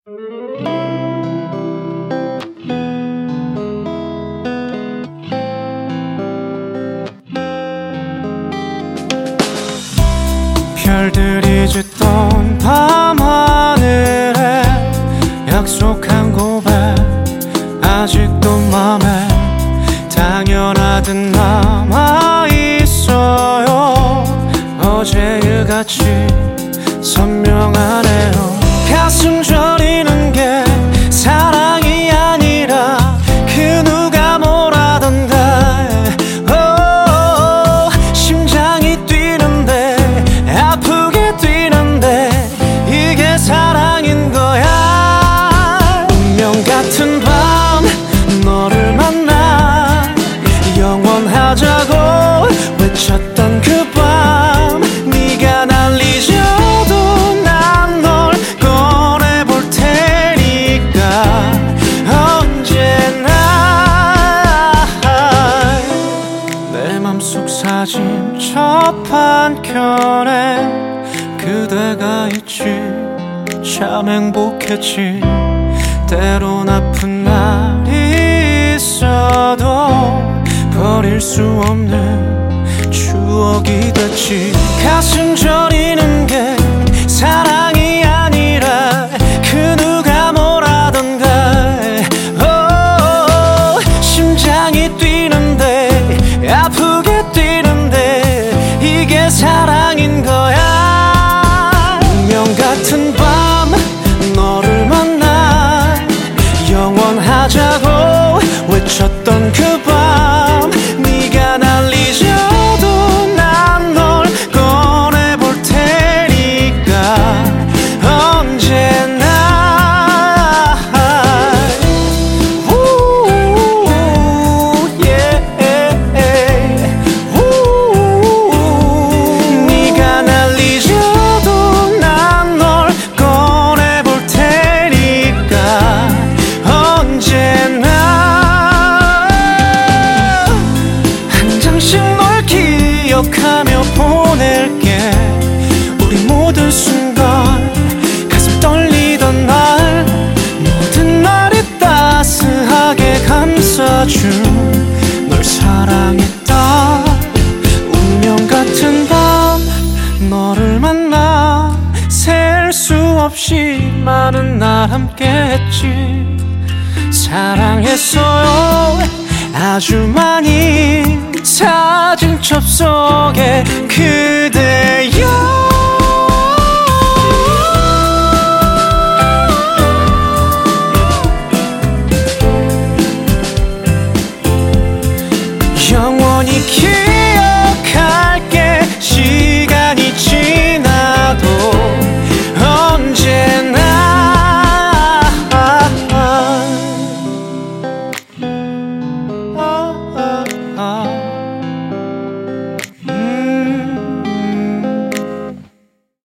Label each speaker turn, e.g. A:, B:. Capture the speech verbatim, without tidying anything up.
A: 별들이 짙던 밤하늘에 약속한 고백 아직도 맘에 당연하듯 남아있어요. 어제일같이 선명하네요. 가슴 저리는 게 사랑이 아니라 그 누가 뭐라던데 oh, 심장이 뛰는데 아프게 뛰는데 이게 사랑인 거야. 운명 같은 밤 너를 만나 영원하자고 외쳤던 그 밤 네가 날 잊어도 난 널 꺼내볼 테니까 언제나 내 맘속 사진 첫 한켠에 그대가 있지 참 행복했지. 때론 아픈 날이 있어도 버릴 수 없는 추억이 됐지. 가슴 저리는 게 사랑이 아니라 그 누가 뭐라던가 oh, 심장이 뛰는데 아프게 뛰는데 이게 사랑인 거야. 운명 같은 밤 너를 만나 영원하자고 외쳤던 그 밤 네가 날 잊어도 난 널 꺼내볼 테니까 언제나 Ooh, yeah. Ooh, 네가 날 잊어도 난 널 꺼내볼 테니까 언제나 한 장씩 널 기억하며 보낼게. 우리 모든 순간 가슴 떨리던 날 모든 날이 따스하게 감싸준 널 사랑했다. 운명 같은 밤 너를 만나 셀 수 없이 많은 날 함께했지. 사랑했어요 아주 많이 사진첩 속에 그대여. 영원히 기